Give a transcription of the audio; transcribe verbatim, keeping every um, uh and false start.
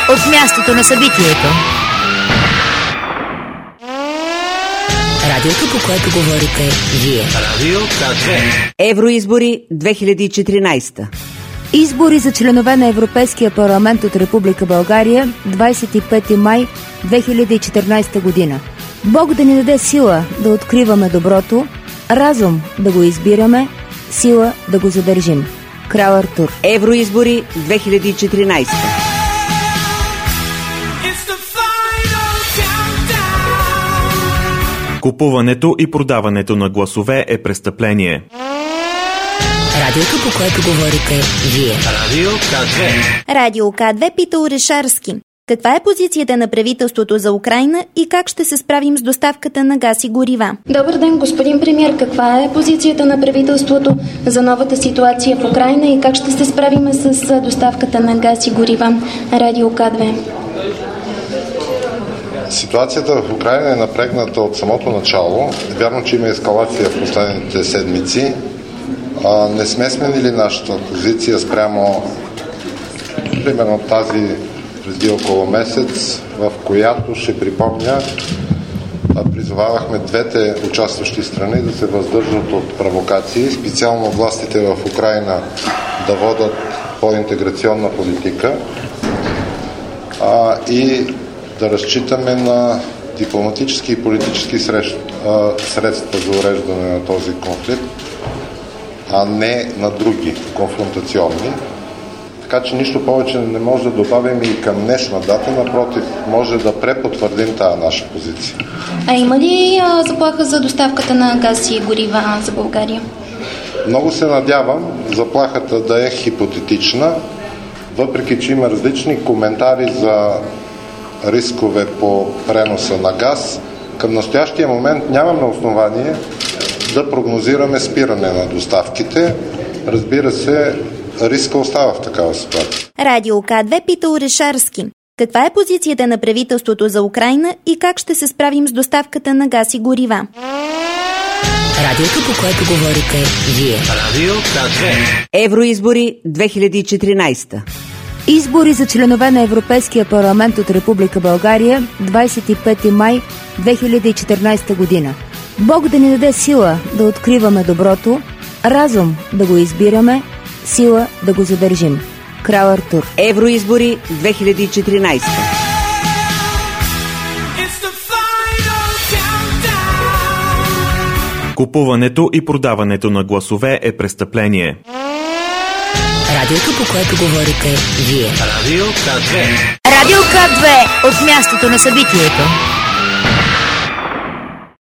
от мястото на събитието. Радиото, по което говорите вие. Радио К две. Евроизбори две хиляди и четиринайсета. Избори за членове на Европейския парламент от Република България, двадесет и пети май две хиляди и четиринайсета година. Бог да ни даде сила да откриваме доброто, разум да го избираме, сила да го задържим. Крал Артур. Евроизбори две хиляди и четиринайсета. Купуването и продаването на гласове е престъпление. Радиото, по което говорите вие. Радио К две. Радио К две пита Орешарски. Каква е позицията на правителството за Украйна и как ще се справим с доставката на газ и горива? Добър ден, господин премиер. Каква е позицията на правителството за новата ситуация в Украйна и как ще се справим с доставката на газ и горива? Радио К две. Ситуацията в Украйна е напрегната от самото начало. Вярно, че има ескалация в последните седмици. А, не сме сменили нашата позиция спрямо примерно тази преди около месец, в която, ще припомня, призовавахме двете участващи страни да се въздържат от провокации, специално властите в Украйна да водят по-интеграционна политика а, и да разчитаме на дипломатически и политически срещ, а, средства за уреждане на този конфликт, а не на други конфронтационни. Така че нищо повече не може да добавим и към днешна дата, напротив, може да препотвърдим тази наша позиция. А има ли а, заплаха за доставката на газ и горива за България? Много се надявам заплахата да е хипотетична, въпреки че има различни коментари за рискове по преноса на газ. Към настоящия момент нямаме основание да прогнозираме спиране на доставките. Разбира се, риска остава в такава ситуация. Радио К две пита Орешарски. Каква е позицията на правителството за Украйна и как ще се справим с доставката на газ и горива? Радиото, по което говорите вие. Радио К две. Евроизбори две хиляди и четиринайсета. Избори за членове на Европейския парламент от Република България, двадесет и пети май две хиляди и четиринайсета година. Бог да ни даде сила да откриваме доброто, разум да го избираме, сила да го задържим. Крал Артур. Евроизбори две хиляди и четиринайсета. Купуването и продаването на гласове е престъпление. Радиото, по което говорите вие. Радио К две. Радио К две от мястото на събитието.